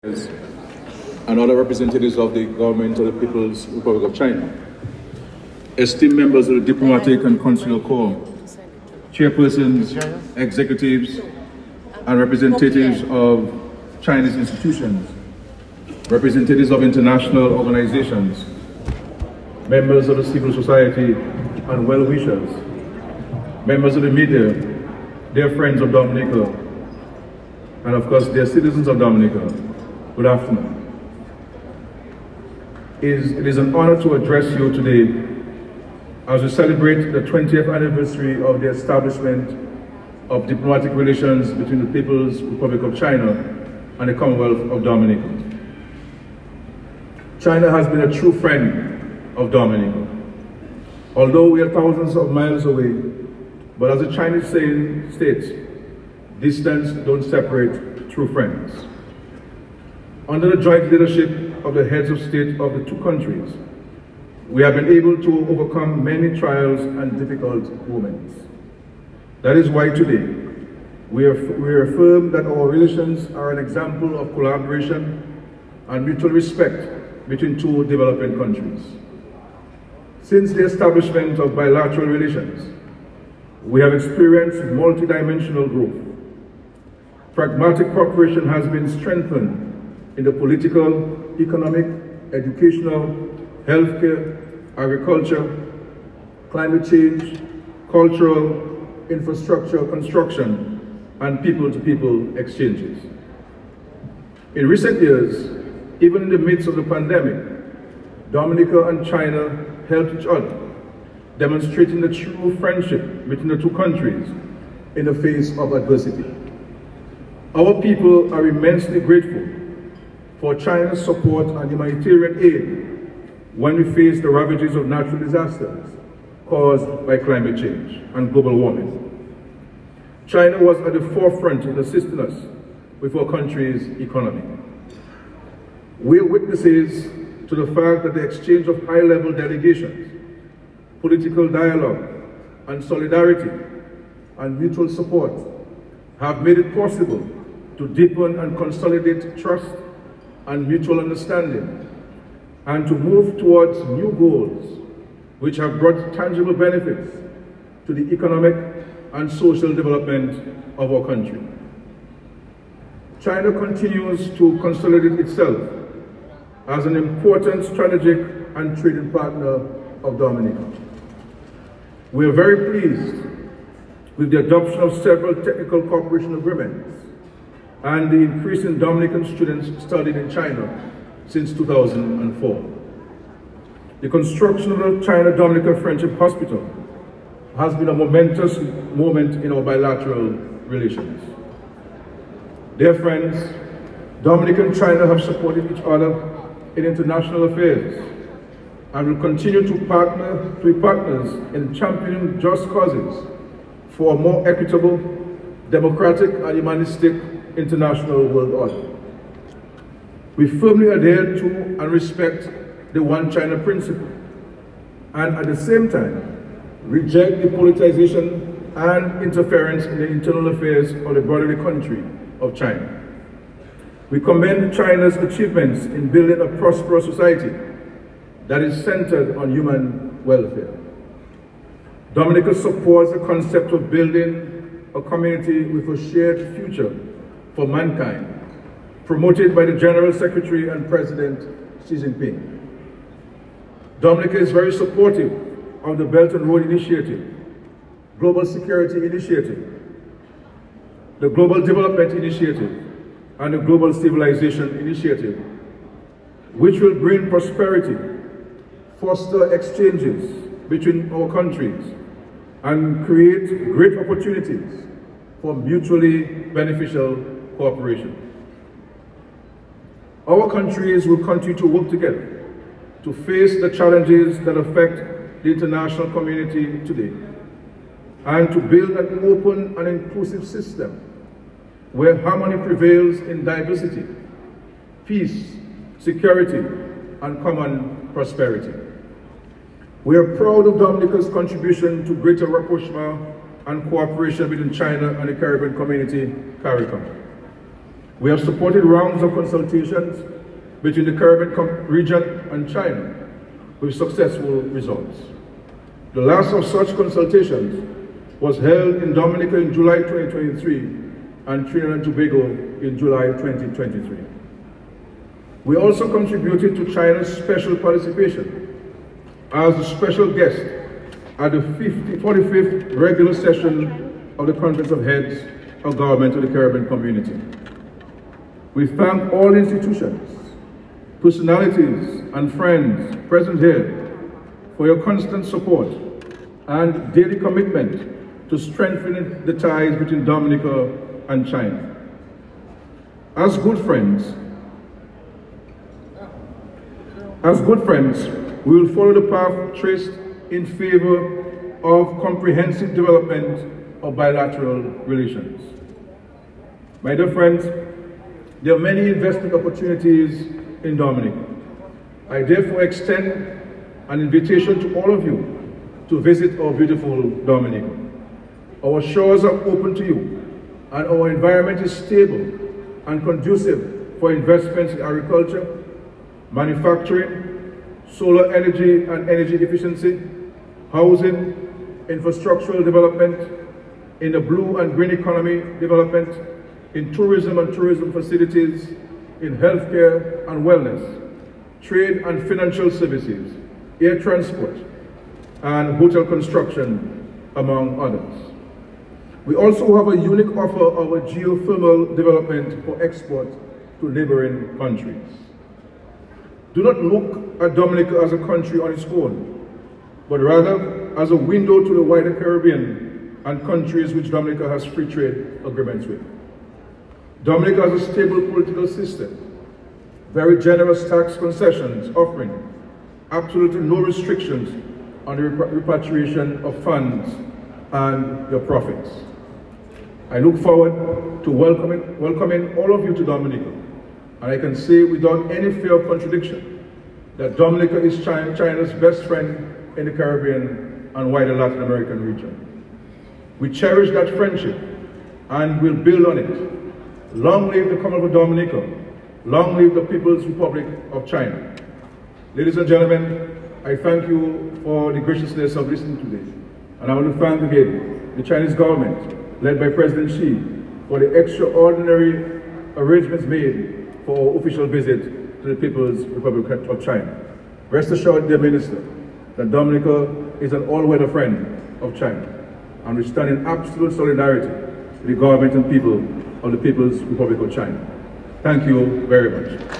and other representatives of the government of the People's Republic of China, esteemed members of the Diplomatic and Consular Corps, chairpersons, executives, and representatives of Chinese institutions, representatives of international organizations, members of the civil society and well-wishers, members of the media, dear friends of Dominica, and of course, dear citizens of Dominica, good afternoon. It is an honor to address you today as we celebrate the 20th anniversary of the establishment of diplomatic relations between the People's Republic of China and the Commonwealth of Dominica. China has been a true friend of Dominica. Although we are thousands of miles away, but as the Chinese saying states, distance don't separate true friends. Under the joint leadership of the heads of state of the two countries, we have been able to overcome many trials and difficult moments. That is why today, we affirm that our relations are an example of collaboration and mutual respect between two developing countries. Since the establishment of bilateral relations, we have experienced multidimensional growth. Pragmatic cooperation has been strengthened in the political, economic, educational, healthcare, agriculture, climate change, cultural, infrastructure construction, and people-to-people exchanges. In recent years, even in the midst of the pandemic, Dominica and China helped each other, demonstrating the true friendship between the two countries in the face of adversity. Our people are immensely grateful for China's support and humanitarian aid when we face the ravages of natural disasters caused by climate change and global warming. China was at the forefront in assisting us with our country's economy. We are witnesses to the fact that the exchange of high-level delegations, political dialogue, and solidarity and mutual support have made it possible to deepen and consolidate trust and mutual understanding, and to move towards new goals which have brought tangible benefits to the economic and social development of our country. China continues to consolidate itself as an important strategic and trading partner of Dominica. We are very pleased with the adoption of several technical cooperation agreements and the increase in Dominican students studying in China since 2004. The construction of the China-Dominica Friendship Hospital has been a momentous moment in our bilateral relations. Dear friends, Dominica and China have supported each other in international affairs and will continue to be partners in championing just causes for a more equitable, democratic, and humanistic international world order. We firmly adhere to and respect the One China principle, and at the same time, reject the politicization and interference in the internal affairs of the brotherly country of China. We commend China's achievements in building a prosperous society that is centered on human welfare. Dominica supports the concept of building a community with a shared future for mankind, promoted by the General Secretary and President Xi Jinping. Dominica is very supportive of the Belt and Road Initiative, Global Security Initiative, the Global Development Initiative, and the Global Civilization Initiative, which will bring prosperity, foster exchanges between our countries, and create great opportunities for mutually beneficial cooperation. Our countries will continue to work together to face the challenges that affect the international community today, and to build an open and inclusive system where harmony prevails in diversity, peace, security, and common prosperity. We are proud of Dominica's contribution to greater rapprochement and cooperation between China and the Caribbean community, CARICOM. We have supported rounds of consultations between the Caribbean region and China with successful results. The last of such consultations was held in Dominica in July 2023 and Trinidad and Tobago in July 2023. We also contributed to China's special participation as a special guest at the 45th regular session of the Conference of Heads of Government of the Caribbean Community. We thank all institutions, personalities, and friends present here for your constant support and daily commitment to strengthening the ties between Dominica and China. As good friends, we will follow the path traced in favor of comprehensive development of bilateral relations. My dear friends, there are many investment opportunities in Dominica. I therefore extend an invitation to all of you to visit our beautiful Dominica. Our shores are open to you, and our environment is stable and conducive for investments in agriculture, manufacturing, solar energy and energy efficiency, housing, infrastructural development, in the blue and green economy development, in tourism and tourism facilities, in healthcare and wellness, trade and financial services, air transport, and hotel construction, among others. We also have a unique offer of a geothermal development for export to neighboring countries. Do not look at Dominica as a country on its own, but rather as a window to the wider Caribbean and countries which Dominica has free trade agreements with. Dominica has a stable political system, very generous tax concessions offering absolutely no restrictions on the repatriation of funds and your profits. I look forward to welcoming all of you to Dominica, and I can say without any fear of contradiction that Dominica is China's best friend in the Caribbean and wider Latin American region. We cherish that friendship and will build on it. Long live the Commonwealth of Dominica. Long live the People's Republic of China. Ladies and gentlemen, I thank you for the graciousness of listening today. And I want to thank again the Chinese government, led by President Xi, for the extraordinary arrangements made for our official visit to the People's Republic of China. Rest assured, dear Minister, that Dominica is an all-weather friend of China, and we stand in absolute solidarity with the government and people of the People's Republic of China. Thank you very much.